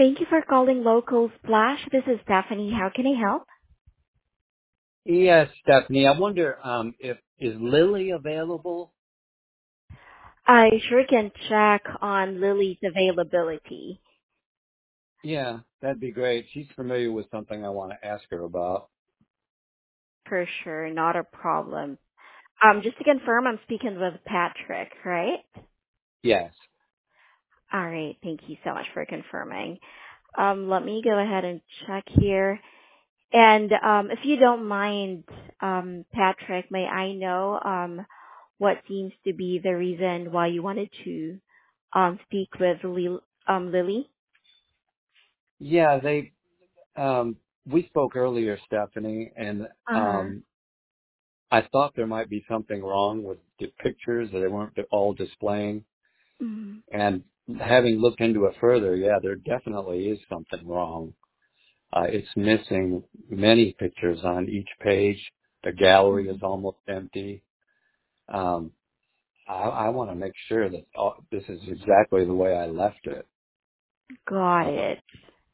Thank you for calling Local Splash. This is Stephanie. How can I help? Yes, Stephanie. I wonder if is Lily available? I sure can check on Lily's availability. Yeah, that'd be great. She's familiar with something I want to ask her about. For sure, not a problem. Just to confirm, I'm speaking with Patrick, right? Yes. All right. Thank you so much for confirming. Let me go ahead and check here. And if you don't mind, Patrick, may I know what seems to be the reason why you wanted to speak with Lily? Yeah, we spoke earlier, Stephanie, and Uh-huh. I thought there might be something wrong with the pictures that they weren't all displaying. Mhm. And having looked into it further, yeah, there definitely is something wrong. It's missing many pictures on each page. The gallery is Mhm. almost empty. Um, I want to make sure that this is exactly the way I left it. Got Uh, it.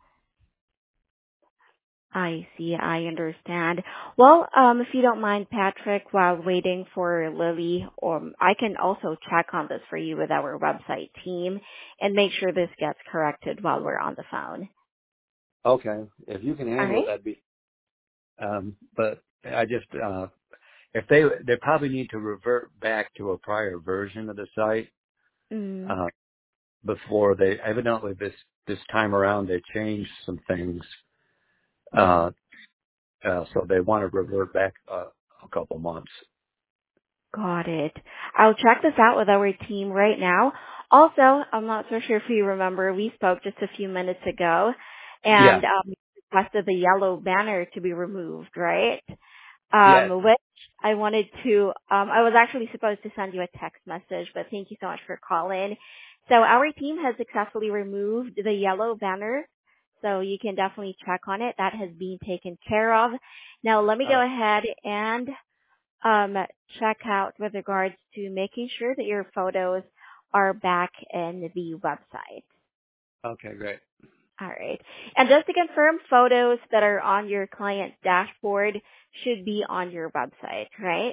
I see. I understand. Well, if you don't mind, Patrick, while waiting for Lily, I can also check on this for you with our website team and make sure this gets corrected while we're on the phone. okay, if you can All handle it, right? that'd be. But I just, if they probably need to revert back to a prior version of the site Mm. uh, before they. Evidently, this time around they changed some things, Mm. so they want to revert back a couple months. Got it. I'll check this out with our team right now. Also, I'm not so sure if you remember, we spoke just a few minutes ago Yeah. and requested the yellow banner to be removed, right? Yes. Which I wanted to, I was actually supposed to send you a text message, but thank you so much for calling. So our team has successfully removed the yellow banner, so you can definitely check on it. That has been taken care of. Now let me Oh, go ahead and um, check out with regards to making sure that your photos are back in the website. okay, great. All right. And just to confirm, photos that are on your client's dashboard should be on your website, right?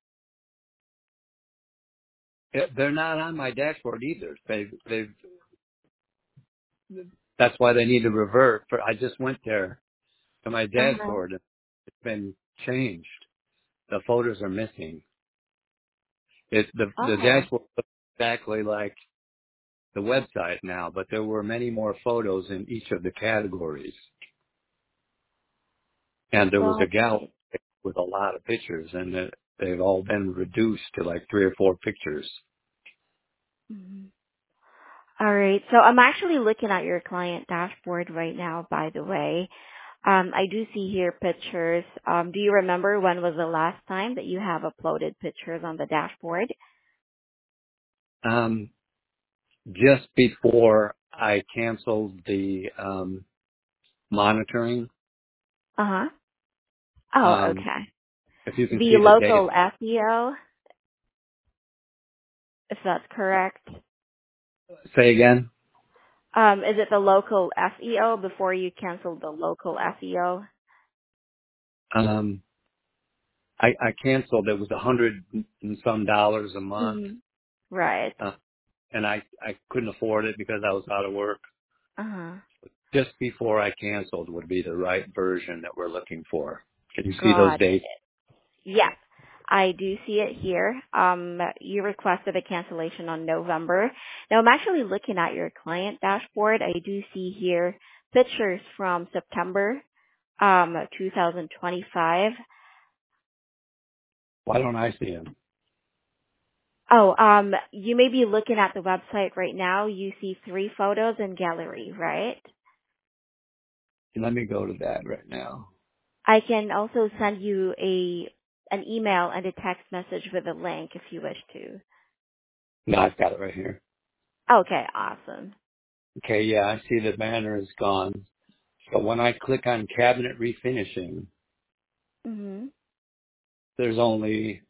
They're not on my dashboard either. They've That's why they need to revert. I just went there to my Uh-huh. dashboard. It's been changed. The photos are missing. The Oh, dashboard looks exactly like the website now, but there were many more photos in each of the categories, and there was a got gallery it. with a lot of pictures, and they've all been reduced to like 3 or 4 pictures. Mhm. All right. So I'm actually looking at your client dashboard right now, by the way. I do see here pictures. Do you remember when was the last time that you have uploaded pictures on the dashboard? Um, just before I canceled the monitoring, Uh-huh. Oh, um, okay. if you can The see the date. local SEO, if that's correct. Say again. Is it the local SEO before you canceled the local SEO? Um, I canceled. It was $100 and some a month, Mm-hmm. Right. uh, and I couldn't afford it because I was out of work. Uh-huh. Just before I canceled would be the right version that we're looking for. Can you see those Got it. dates? Yes, I do see it here. You requested a cancellation on November. Now I'm actually looking at your client dashboard. I do see here pictures from September 2025. Why don't I see them? Oh, you may be looking at the website right now. You see 3 photos in gallery, right? Let me go to that right now. I can also send you an email and a text message with a link if you wish to. No, I've got it right here. Okay, awesome. Okay, yeah, I see the banner is gone. So when I click on cabinet refinishing, Mhm. there's only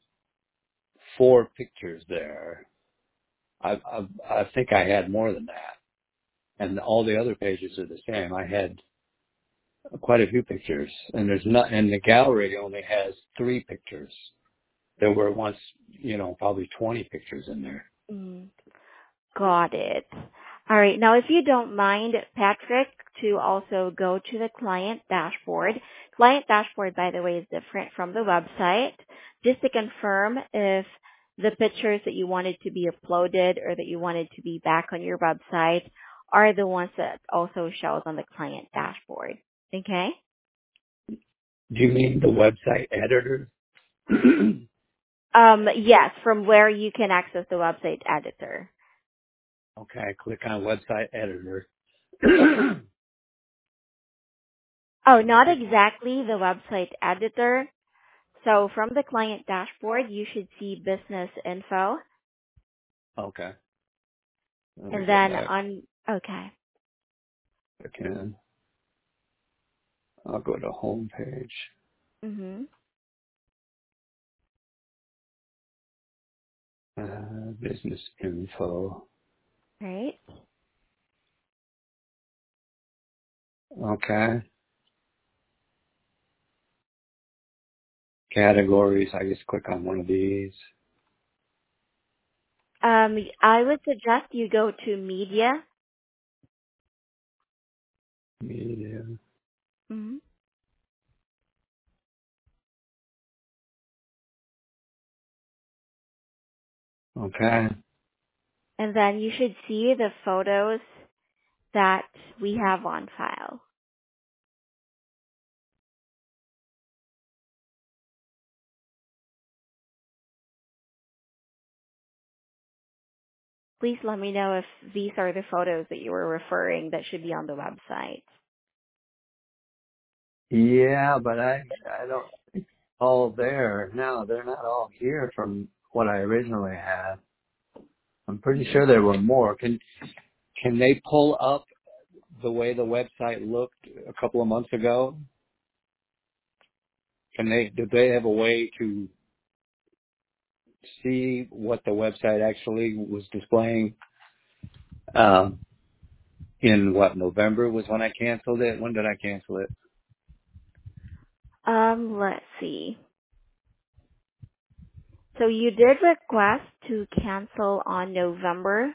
4 pictures there. I think I had more than that. and all the other pages are the same. I had quite a few pictures, and and the gallery only has 3 pictures. There were once, probably 20 pictures in there. Mm. Got it. All right. Now, if you don't mind, Patrick, to also go to the client dashboard. Client dashboard, by the way, is different from the website. Just to confirm if the pictures that you wanted to be uploaded or that you wanted to be back on your website are the ones that also shows on the client dashboard. Okay? Do you mean the website editor? Yes, from where you can access the website editor. Okay, click on website editor. Oh, not exactly the website editor. So from the client dashboard, you should see business info. Okay, let me And go then back okay. again. I'll go to home page, Mhm. business info. Right. Okay, categories. I just click on one of these. I would suggest you go to media. Media. Mhm. Okay. And then you should see the photos that we have on file. Please let me know if these are the photos that you were referring that should be on the website. Yeah, but I don't all there. No, they're not all here from what I originally had. I'm pretty sure there were more. Can they pull up the way the website looked a couple of months ago? Did they have a way to see what the website actually was displaying? Um, in November was when I canceled it. When did I cancel it? Let's see. So you did request to cancel on November.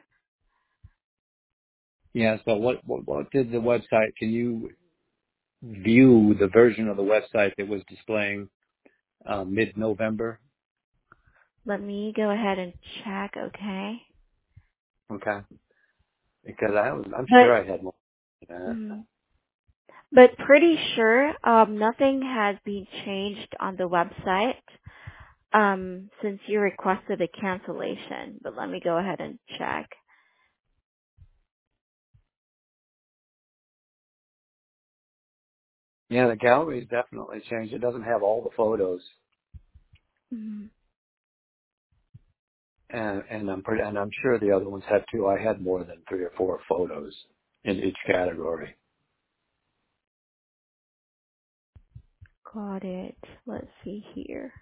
Yeah. So what did the website? Can you view the version of the website that was displaying mid-November? Let me go ahead and check, okay? Okay. Because I'm sure But I had more than that. mm, but pretty sure nothing has been changed on the website since you requested a cancellation. But let me go ahead and check. Yeah, the gallery's definitely changed. It doesn't have all the photos, Mm, and I'm sure the other ones had too. I had more than 3 or 4 photos in each category. got it. Let's see here.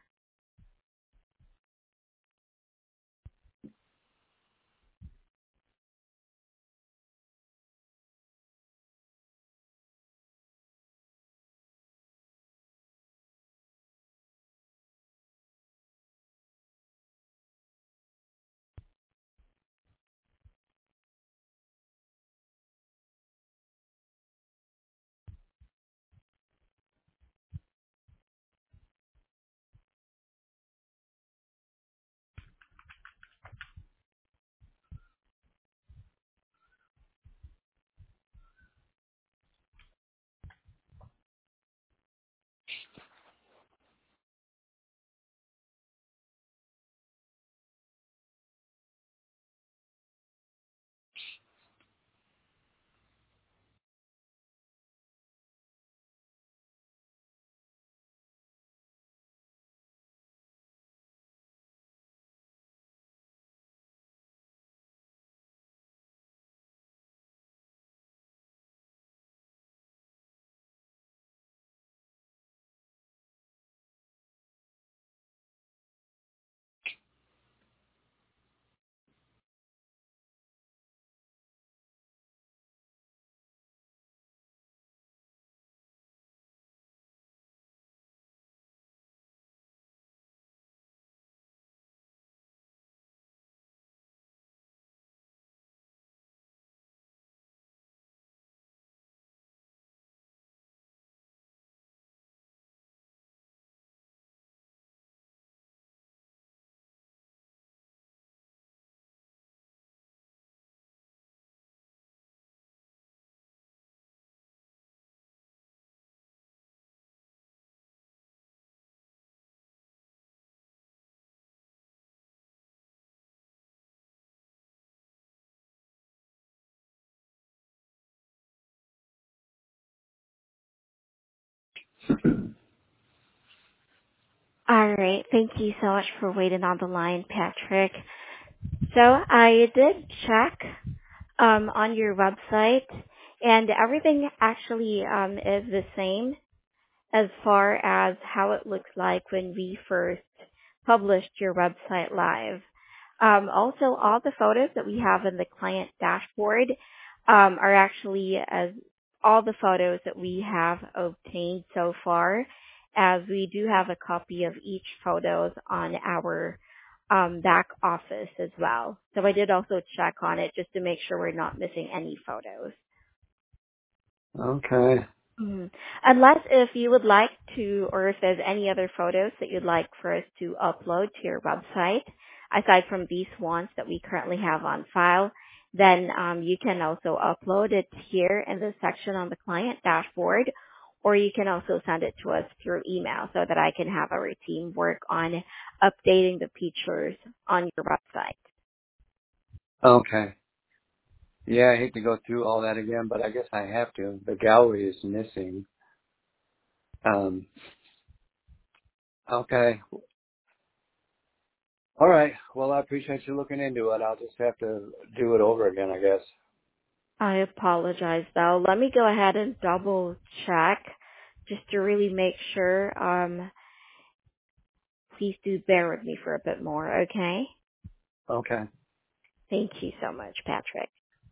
All right. Thank you so much for waiting on the line, Patrick. So I did check on your website, and everything actually is the same as far as how it looks like when we first published your website live. Also, all the photos that we have in the client dashboard are actually as all the photos that we have obtained so far, as we do have a copy of each photos on our back office as well. So I did also check on it just to make sure we're not missing any photos. Okay. Mhm. Unless if you would like to, or if there's any other photos that you'd like for us to upload to your website, aside from these ones that we currently have on file, then you can also upload it here in the section on the client dashboard, or you can also send it to us through email so that I can have our team work on updating the pictures on your website. Okay. Yeah, I hate to go through all that again, but I guess I have to. The gallery is missing. Um, okay. All right. Well, I appreciate you looking into it. I'll just have to do it over again, I guess. I apologize though. Let me go ahead and double check just to really make sure. Please do bear with me for a bit more, okay? Okay. Thank you so much, Patrick.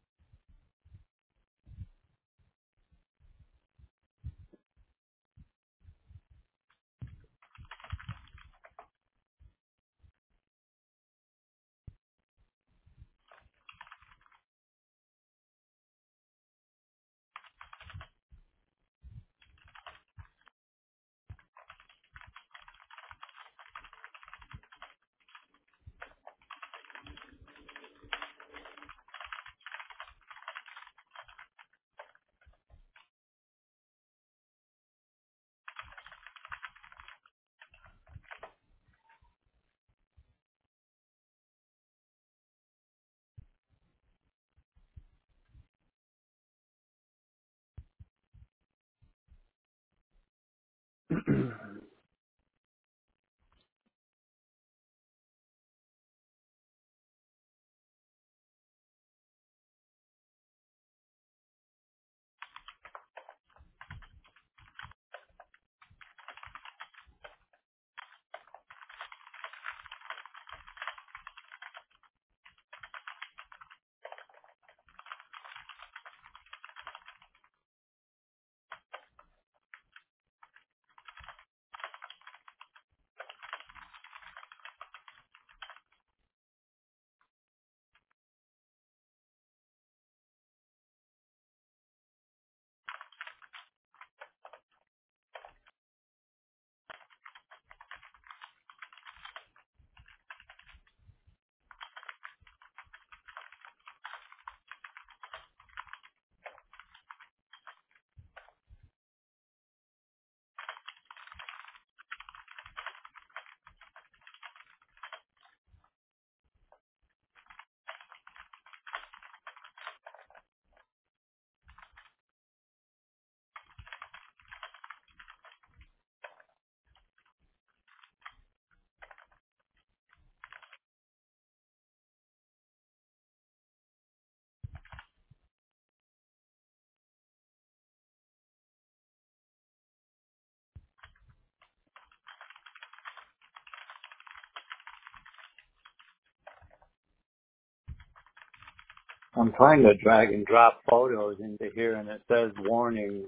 I'm trying to drag and drop photos into here, and it says warning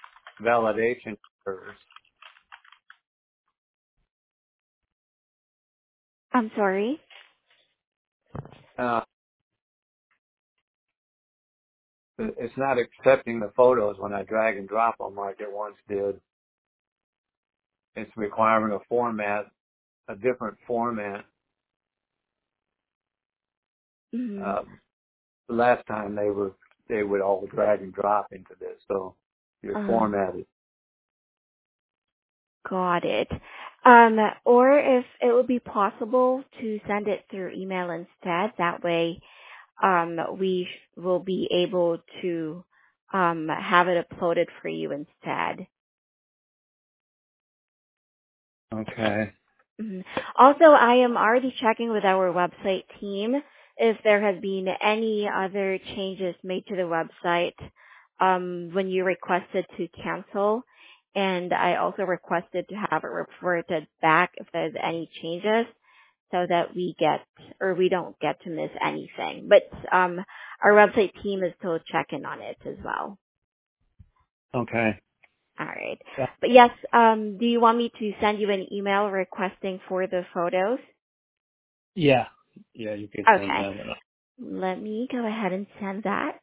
validation errors. I'm sorry. Uh, it's not accepting the photos when I drag and drop them like it once did. It's requiring a format, a different format. Mhm. Uh, last time they would all drag and drop into this, so your Uh, format is got it. Or if it would be possible to send it through email instead, that way, we will be able to, have it uploaded for you instead. Okay. Mhm. Also, I am already checking with our website team if there has been any other changes made to the website when you requested to cancel. And I also requested to have it reported back if there's any changes so that we don't get to miss anything. But our website team is still checking on it as well. Okay. All right. Yeah. But yes, do you want me to send you an email requesting for the photos? Yeah. Yeah, you could send Okay. that one. Let me go ahead and send that.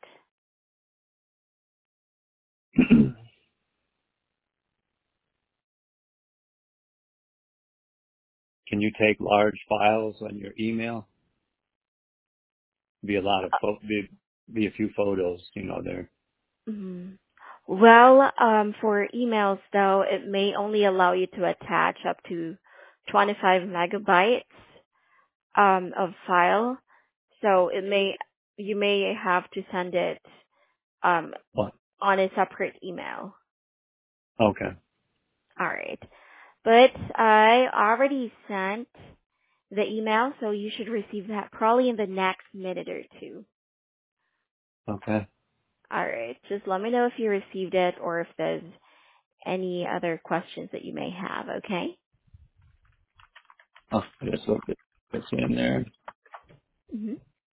Can you take large files on your email? Be a lot of be a few photos, there. Mhm. Well, for emails though, it may only allow you to attach up to 25 megabytes of file. So you may have to send it um, What? on a separate email. Okay. All right. But I already sent the email, so you should receive that probably in the next minute or two. Okay. All right. Just let me know if you received it or if there's any other questions that you may have, okay? I'll just look at this in there. Mm-hmm.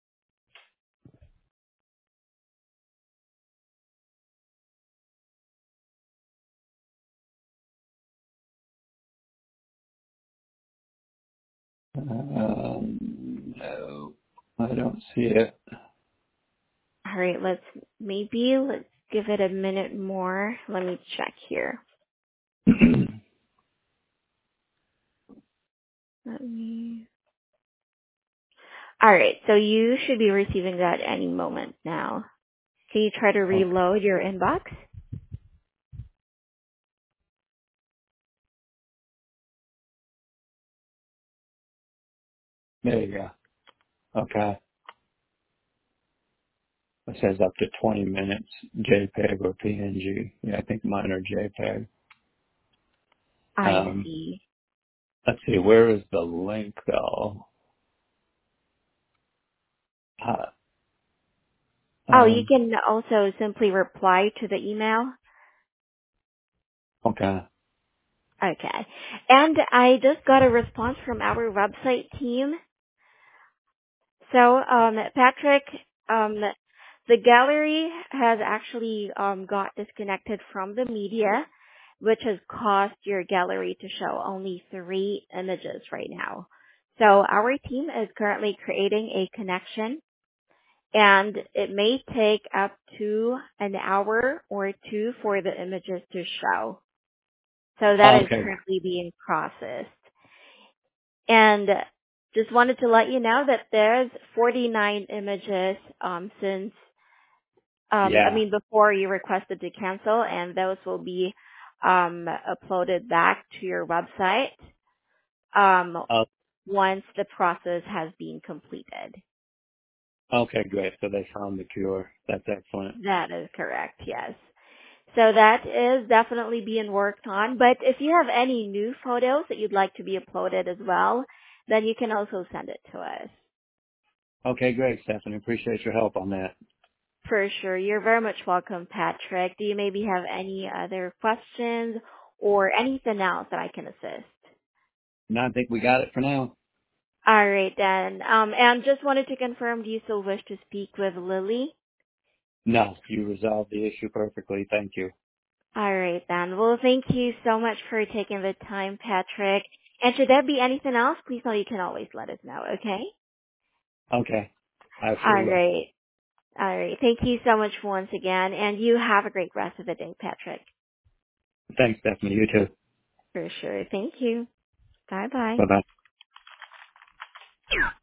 No, I don't see it. All right, let's give it a minute more. Let me check here. Let me. All right, so you should be receiving that any moment now. Can you try to Okay. reload your inbox? There you go. Okay. It says up to 20 minutes, JPEG or PNG. Yeah, I think mine are JPEG. I Um, see. let's see, where is the link though? Uh, Oh, you um, can also simply reply to the email. okay. Okay. And I just got a response from our website team. So, Patrick, um, the gallery has actually got disconnected from the media, which has caused your gallery to show only 3 images right now. So our team is currently creating a connection, and it may take up to an hour or two for the images to show. So that is Okay. currently being processed. And just wanted to let you know that there's 49 images since Yeah. before you requested to cancel, and those will be uploaded back to your website um, Oh, once the process has been completed. okay, great. So they found the cure. That's excellent. That is correct, yes. So that is definitely being worked on. But if you have any new photos that you'd like to be uploaded as well, then you can also send it to us. Okay, great, Stephanie. Appreciate your help on that. For sure. You're very much welcome, Patrick. Do you maybe have any other questions or anything else that I can assist? No, I think we got it for now. All right then. And just wanted to confirm, do you still wish to speak with Lily? No, you resolved the issue perfectly. Thank you. All right then. Well, thank you so much for taking the time, Patrick. And should there be anything else, please know you can always let us know, okay? Okay. I sure All will. right. All right. Thank you so much once again, and you have a great rest of the day, Patrick. Thanks, Stephanie. You too. For sure. Thank you. Bye bye. Bye-bye.